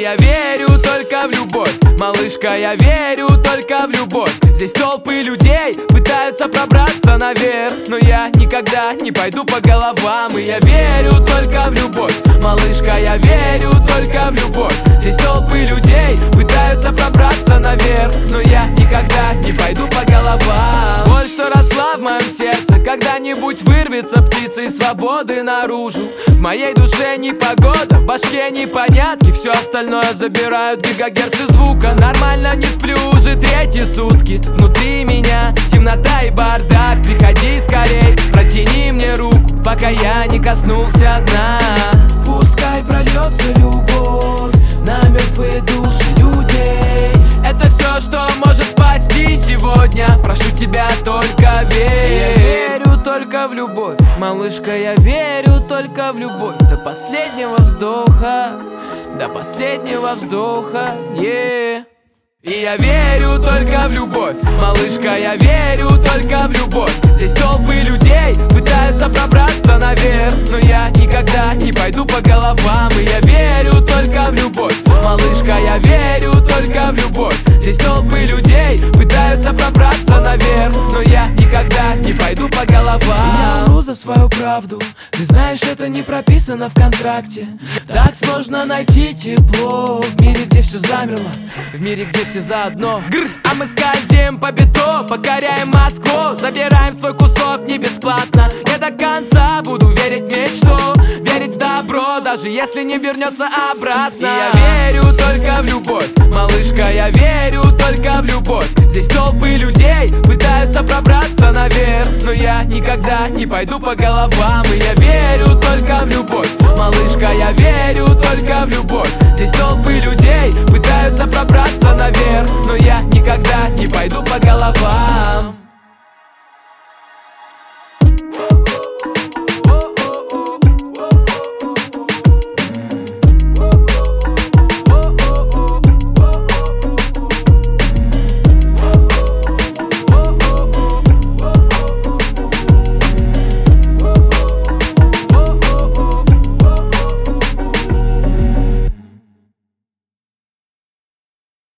я верю только в любовь, малышка, я верю только в любовь. Здесь толпы людей пытаются пробраться наверх, но я никогда не пойду по головам. И я верю только в любовь, малышка, я верю только в любовь. Здесь толпы людей пытаются пробраться наверх, но я никогда не пойду по головам. Боль, что росла в моем сердце, когда-нибудь вырвется птицей свободы наружу. В моей душе непогода, в башке непонятки, все остальное забирают гигагерцы звука. Нормально не сплю уже третьи сутки, внутри меня темнота и бардак. Приходи скорей, протяни мне руку, пока я не коснулся дна. Пускай прольется любовь на мертвые души людей. Это все, что может спасти сегодня. Прошу тебя, только верь. Я верю только в любовь, малышка, я верю только в любовь. До последнего вздоха, до последнего вздоха, yeah. И я верю только в любовь, малышка, я верю только в любовь. Здесь толпы людей пытаются пробраться наверх, но я никогда не пойду по головам. И я верю только в любовь, малышка, я верю только в любовь. Здесь толпы людей пытаются пробраться наверх, но я никогда не пойду по головам. Я умру за свою правду, ты знаешь, это не прописано в контракте. Так сложно найти тепло в мире, где все замерло, в мире, где все заодно. А мы скользим по бетону, покоряем Москву, забираем свой кусок не бесплатно. Я до конца буду верить в мечту, верить в добро, даже если не вернется обратно. И я верю только в любовь, малышка, я верю только в любовь. Здесь толпы людей пытаются пробраться наверх, но я никогда не пойду по головам. И я верю только в любовь, малышка, я верю только в любовь.